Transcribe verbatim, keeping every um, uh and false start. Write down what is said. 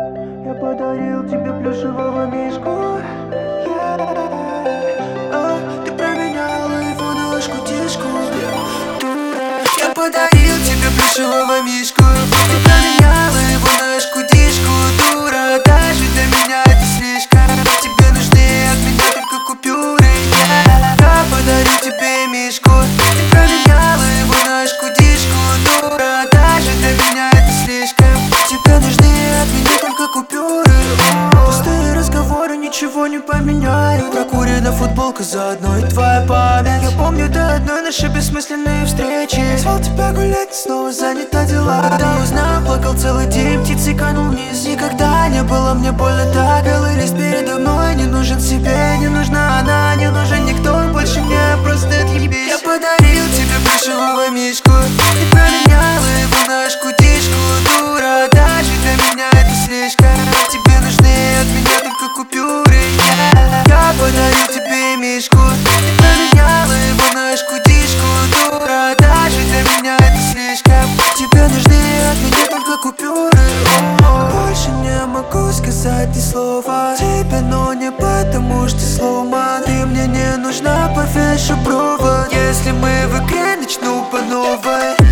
Я подарил тебе плюшевого мишку. Yeah. А, ты променяла его на ложку-тишку. Я подарил тебе плюшевого мишку. Ты променяла его на ложку-тишку. Дура, даже для меня это слишком. Тебе нужны от меня только купюры. Yeah. Я подарил тебе мишку. Ты променяла его на ложку-тишку. Дура, даже для меня это слишком. Тебе нужны от меня только купюры. Пустые разговоры ничего не поменяют. Прокурена футболка заодно и твоя память. Я помню до одной наши бессмысленные встречи. Звал тебя гулять, снова занята дела. Когда узнал, плакал целый день, птицей канул вниз. Никогда не было мне больно так. Белый лист передо мной, не нужен себе, не нужна она, не нужен никто больше мне, просто отъебись. Я подарил тебе плюшевого мишку. Ты променяла его на ложку-тишку. Дура, даже для меня это слишком. Тебе нужны от меня только купюры. Yeah. Я подарил тебе мишку. Ты променяла его на ложку-тишку. Дура, даже для меня это слишком. Тебе нужны от меня только купюры. Oh. Больше не могу сказать ни слова тебе, но не потому что сломан. Ты мне не нужна, повешу провод. Если мы в игре, начну по новой.